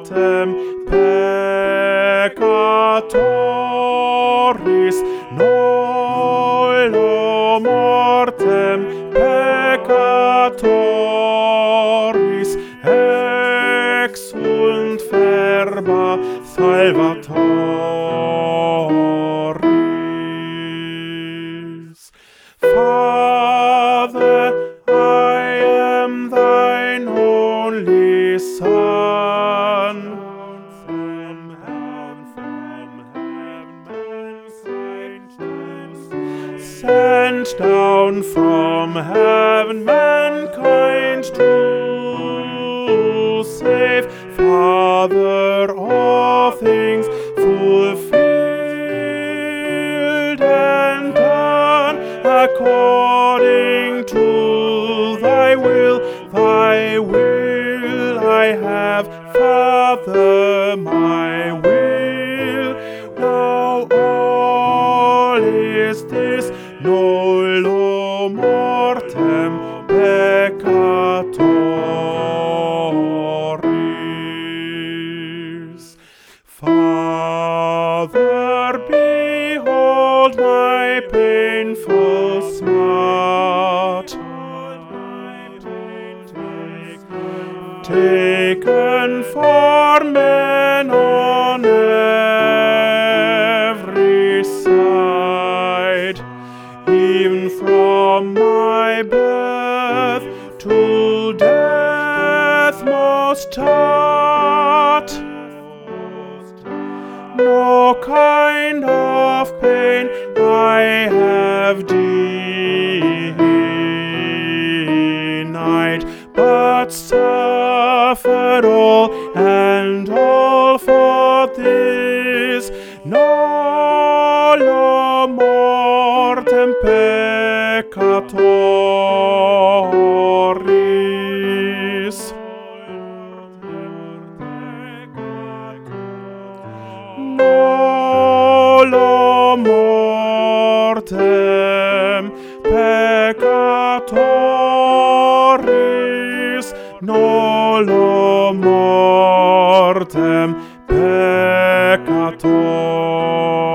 mortem peccatoris, nolo mortem peccatoris, exunt verba salvatoris. Father, I am thine only Son. From heaven, sent down from heaven, mankind to save. Father of things, fulfilled and done according to thy will. Thy will I have, Father, my will. Now all is this, nolo mortem peccatoris. Father, behold my painful smart, taken for men on every side, even from my birth to death most taught. No kind of pain I have denied, but suffered all, and all for this, nolo mortem peccatoris. Nolo mortem peccatoris, nolo mortem peccatoris.